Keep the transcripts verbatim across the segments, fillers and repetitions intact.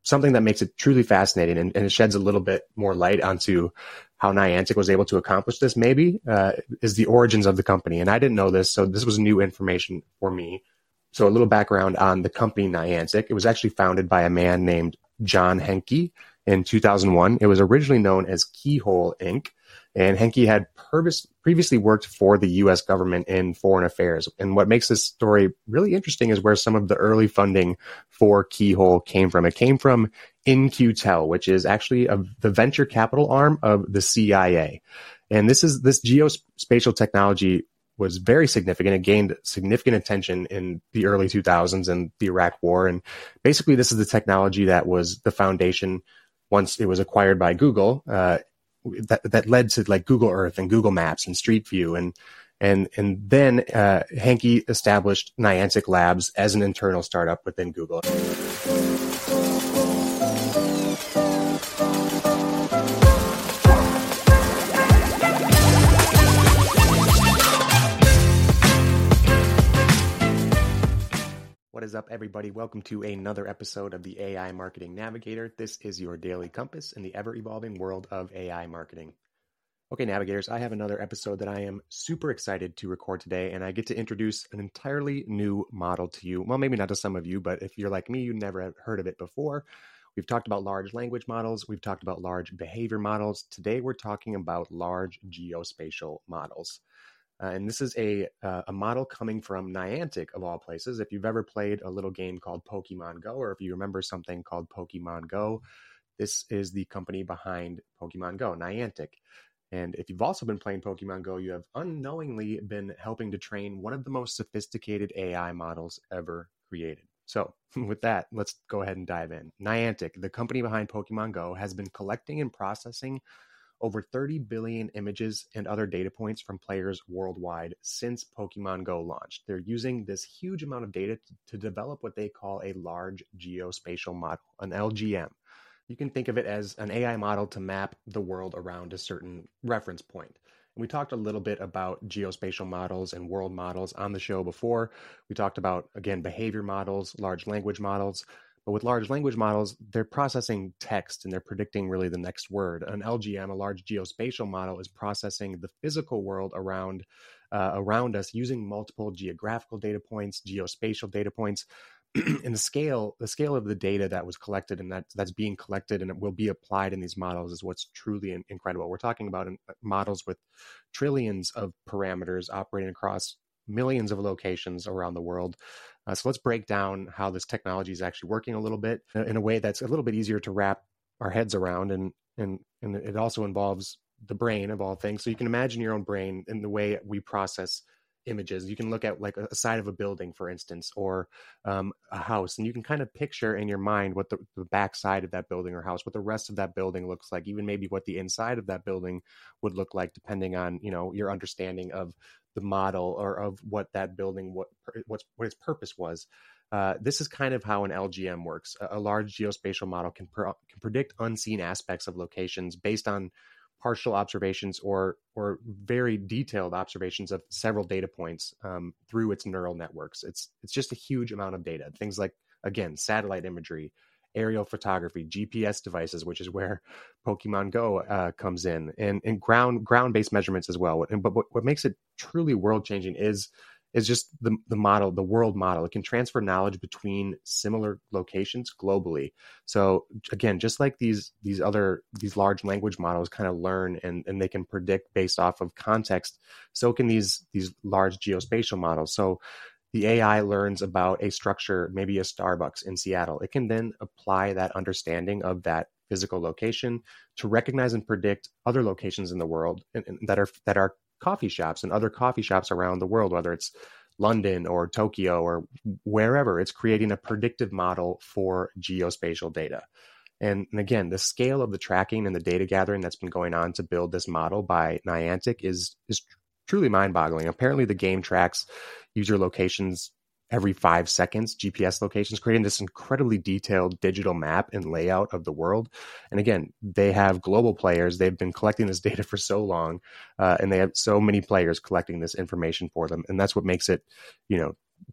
something that makes it truly fascinating, and, and it sheds a little bit more light onto how Niantic was able to accomplish this, maybe, uh, is the origins of the company. And I didn't know this, so this was new information for me. So a little background on the company Niantic. It was actually founded by a man named John Henke in two thousand one. It was originally known as Keyhole Incorporated. And Henke had purpose, previously worked for the U S government in foreign affairs. And what makes this story really interesting is where some of the early funding for Keyhole came from. It came from In-Q-Tel, which is actually a, the venture capital arm of the C I A. And this is this geospatial technology was very significant. It gained significant attention in the early two thousands and the Iraq War. And basically, this is the technology that was the foundation once it was acquired by Google. Uh, that that led to like Google Earth and Google Maps and Street View, and and and then uh, Henke established Niantic Labs as an internal startup within Google. What is up, everybody? Welcome to another episode of the A I Marketing Navigator. This is your daily compass in the ever-evolving world of A I marketing. Okay, navigators, I have another episode that I am super excited to record today, and I get to introduce an entirely new model to you. Well, maybe not to some of you, but if you're like me, you never have heard of it before. We've talked about large language models. We've talked about large behavior models. Today, we're talking about large geospatial models. Uh, and this is a uh, a model coming from Niantic, of all places. If you've ever played a little game called Pokemon Go, or if you remember something called Pokemon Go, this is the company behind Pokemon Go, Niantic. And if you've also been playing Pokemon Go, you have unknowingly been helping to train one of the most sophisticated A I models ever created. So with that, let's go ahead and dive in. Niantic, the company behind Pokemon Go, has been collecting and processing over thirty billion images and other data points from players worldwide since Pokemon Go launched. They're using this huge amount of data to, to develop what they call a large geospatial model, an L G M. You can think of it as an A I model to map the world around a certain reference point. And we talked a little bit about geospatial models and world models on the show before. We talked about, again, behavior models, large language models. But with large language models, they're processing text and they're predicting really the next word. An L G M, a large geospatial model, is processing the physical world around uh, around us using multiple geographical data points, geospatial data points. And the scale, the scale of the data that was collected and that that's being collected and it will be applied in these models is what's truly in, incredible. We're talking about in, models with trillions of parameters operating across millions of locations around the world. Uh, so let's break down how this technology is actually working a little bit in a way that's a little bit easier to wrap our heads around. And and and it also involves the brain of all things. So you can imagine your own brain in the way we process images. You can look at like a side of a building, for instance, or um, a house, and you can kind of picture in your mind what the, the back side of that building or house, what the rest of that building looks like, even maybe what the inside of that building would look like, depending on, you know, your understanding of the model or of what that building, what what's what its purpose was. Uh, this is kind of how an L G M works. A, a large geospatial model can per, can predict unseen aspects of locations based on partial observations or or very detailed observations of several data points um, through its neural networks. It's it's just a huge amount of data. Things like, again, satellite imagery, aerial photography, G P S devices, which is where Pokemon Go uh, comes in, and and ground ground-based measurements as well. And but what, what makes it truly world-changing is is just the the model, the world model. It can transfer knowledge between similar locations globally. So again, just like these these other these large language models kind of learn and and they can predict based off of context, so can these these large geospatial models. So the A I learns about a structure, maybe a Starbucks in Seattle. It can then apply that understanding of that physical location to recognize and predict other locations in the world and, and that are that are coffee shops and other coffee shops around the world, whether it's London or Tokyo or wherever. It's creating a predictive model for geospatial data. And, and again, the scale of the tracking and the data gathering that's been going on to build this model by Niantic is is truly mind-boggling. Apparently, the game tracks user locations every five seconds, G P S locations, creating this incredibly detailed digital map and layout of the world. And again, they have global players. They've been collecting this data for so long, uh, and they have so many players collecting this information for them. And that's what makes it, you know,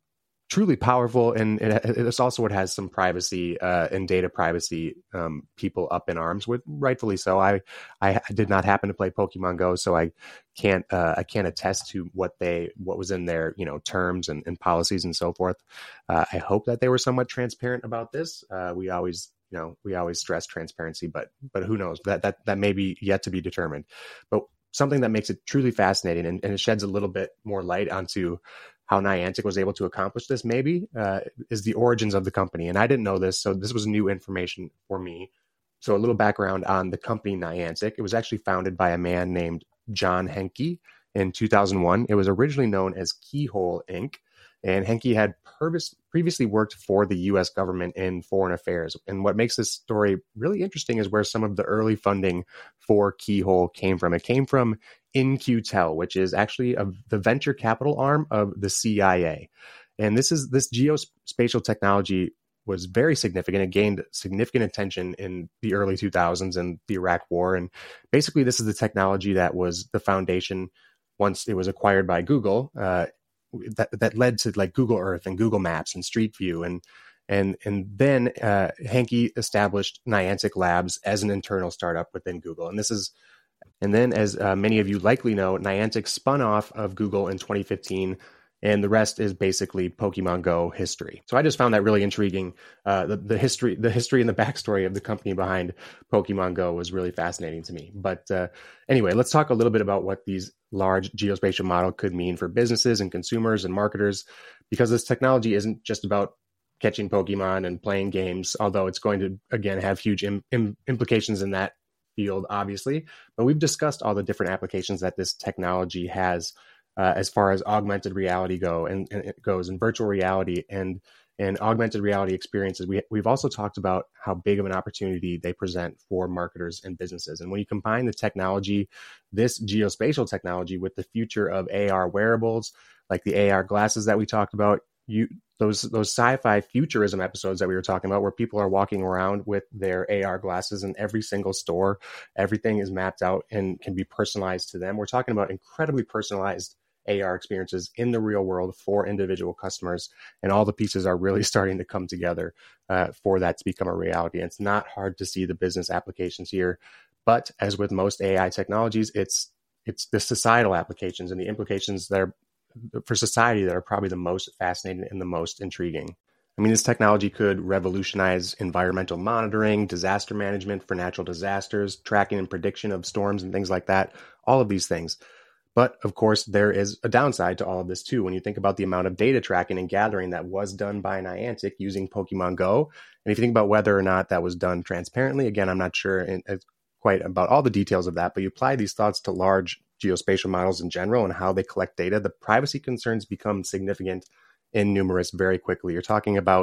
truly powerful, and it, it's also what has some privacy uh, and data privacy um, people up in arms with, rightfully so. I I did not happen to play Pokemon Go, so I can't uh, I can't attest to what they what was in their you know terms and, and policies and so forth. Uh, I hope that they were somewhat transparent about this. Uh, we always you know we always stress transparency, but but who knows, that that that may be yet to be determined. But something that makes it truly fascinating, and, and it sheds a little bit more light onto how Niantic was able to accomplish this, maybe, uh, is the origins of the company. And I didn't know this, so this was new information for me. So a little background on the company Niantic. It was actually founded by a man named John Henke in two thousand one. It was originally known as Keyhole Incorporated. And Henke had purpose, previously worked for the U S government in foreign affairs. And what makes this story really interesting is where some of the early funding for Keyhole came from. It came from In-Q-Tel, which is actually a, the venture capital arm of the C I A. And this is this geospatial technology was very significant. It gained significant attention in the early two thousands and the Iraq War. And basically, this is the technology that was the foundation once it was acquired by Google. Uh, that that led to like Google Earth and Google Maps and Street View, and and and then uh, Henke established Niantic Labs as an internal startup within Google. And this is, and then as uh, many of you likely know, Niantic spun off of Google in twenty fifteen, and the rest is basically Pokemon Go history. So I just found that really intriguing. Uh, the the history, the history and the backstory of the company behind Pokemon Go was really fascinating to me. But uh, anyway, let's talk a little bit about what these large geospatial model could mean for businesses and consumers and marketers, because this technology isn't just about catching Pokemon and playing games, although it's going to, again, have huge im- im- implications in that field, obviously. But we've discussed all the different applications that this technology has uh, as far as augmented reality go and, and it goes, and virtual reality and and augmented reality experiences. We, we've also talked about how big of an opportunity they present for marketers and businesses. And when you combine the technology, this geospatial technology, with the future of A R wearables, like the A R glasses that we talked about, you those those sci-fi futurism episodes that we were talking about, where people are walking around with their A R glasses in every single store, everything is mapped out and can be personalized to them. We're talking about incredibly personalized A R experiences in the real world for individual customers, and all the pieces are really starting to come together uh, for that to become a reality. And it's not hard to see the business applications here, but as with most A I technologies, it's it's the societal applications and the implications that are for society that are probably the most fascinating and the most intriguing. I mean, this technology could revolutionize environmental monitoring, disaster management for natural disasters, tracking and prediction of storms and things like that, all of these things. But of course, there is a downside to all of this too. When you think about the amount of data tracking and gathering that was done by Niantic using Pokemon Go, and if you think about whether or not that was done transparently, again, I'm not sure in, in quite about all the details of that, but you apply these thoughts to large geospatial models in general and how they collect data, the privacy concerns become significant and numerous very quickly. You're talking about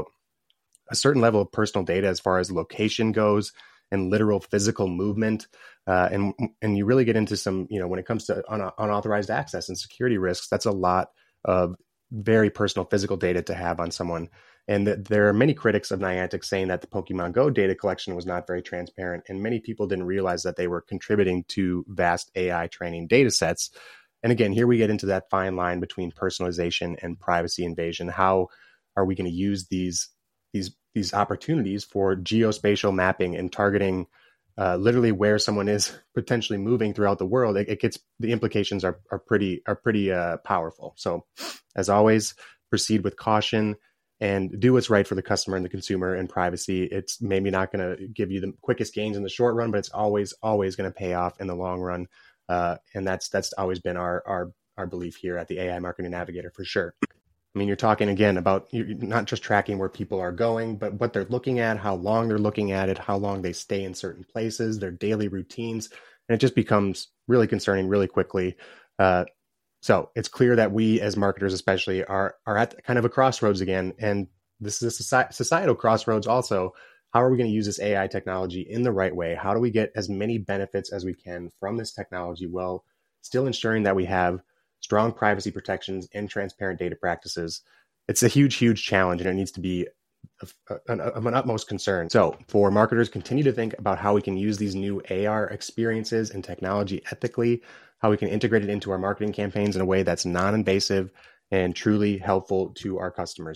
a certain level of personal data as far as location goes and literal physical movement. Uh, and and you really get into some, you know, when it comes to un- unauthorized access and security risks, that's a lot of very personal physical data to have on someone. And th- there are many critics of Niantic saying that the Pokemon Go data collection was not very transparent, and many people didn't realize that they were contributing to vast A I training data sets. And again, here we get into that fine line between personalization and privacy invasion. How are we going to use these these these opportunities for geospatial mapping and targeting uh, literally where someone is potentially moving throughout the world? It, it gets, the implications are are pretty are pretty uh, powerful. So, as always, proceed with caution and do what's right for the customer and the consumer and privacy. It's maybe not going to give you the quickest gains in the short run, but it's always always going to pay off in the long run. Uh, and that's that's always been our our our belief here at the A I Marketing Navigator, for sure. I mean, you're talking again about you're not just tracking where people are going, but what they're looking at, how long they're looking at it, how long they stay in certain places, their daily routines. And it just becomes really concerning really quickly. Uh, so it's clear that we as marketers especially are, are at kind of a crossroads again. And this is a soci- societal crossroads also. How are we going to use this A I technology in the right way? How do we get as many benefits as we can from this technology while still ensuring that we have strong privacy protections and transparent data practices? It's a huge, huge challenge, and it needs to be of, of an utmost concern. So for marketers, continue to think about how we can use these new A R experiences and technology ethically, how we can integrate it into our marketing campaigns in a way that's non-invasive and truly helpful to our customers.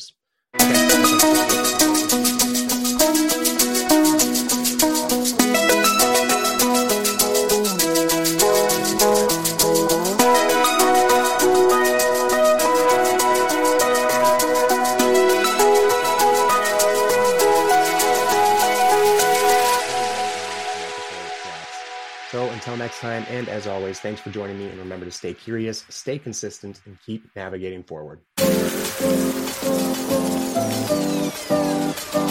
So until next time, and as always, thanks for joining me, and remember to stay curious, stay consistent, and keep navigating forward.